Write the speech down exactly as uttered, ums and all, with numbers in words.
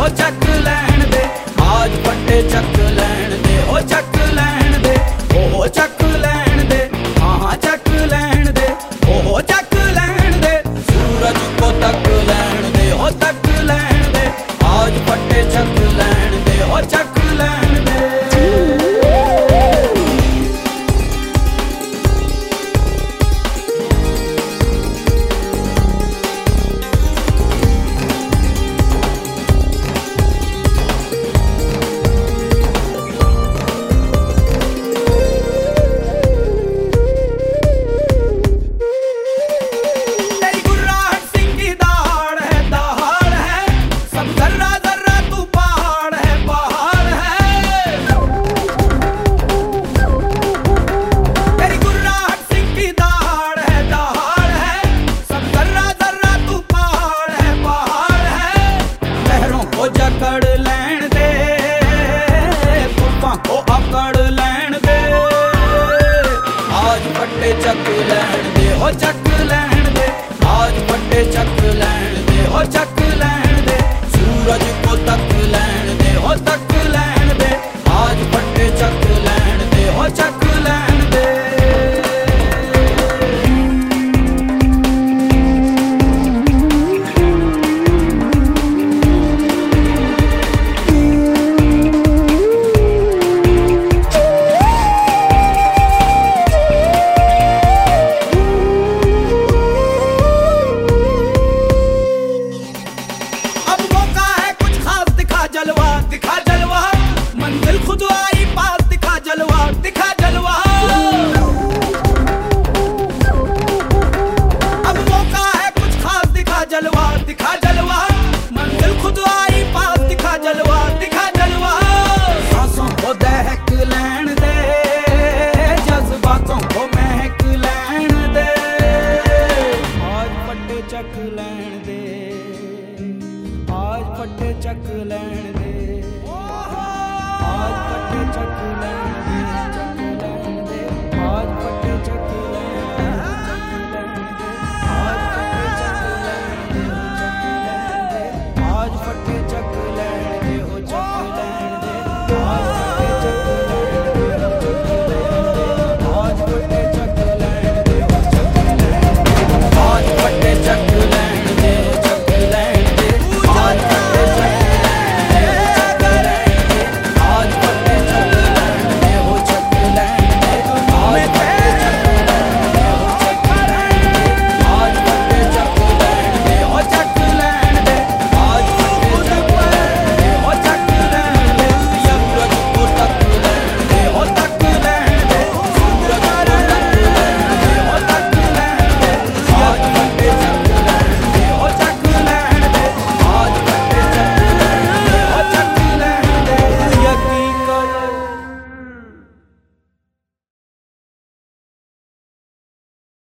ओ चक लैण दे, आज पट्टे चक लैण दे, ओ चक लैण दे, ओ चक लैण दे, हाँ चक लैण दे, ओ चक लैण दे, सूरज को तक लैण दे, ओ तक लैण दे, आज पट्टे चक लैण दे, ओ चक लैण दे। जकड़ लैण दे, तूफां को अकड़ लैण दे, आज पट्टे चक लैण दे, ओ चक लैण दे, आज पट्टे चक लैण दे, ओ चक लैण दे, सूरज को तक लैण दे, ओ तक लैण दे, आज पट्टे चक लैण दे, ओ चक लैण दे। जलवा दिखा जलवा, मंजिल खुद आई पास, दिखा जलवा दिखा जलवा, अब मौका है कुछ खास, दिखा जलवा दिखा जलवा, मंजिल खुद आई पास, दिखा जलवा दिखा जलवा, सांसों को दहक लैण दे, जज्बातों को महक लैण दे, आज पट्टे चक लैण दे, आज पट्टे चक लैण दे, आज पट्टे चक लैण दे।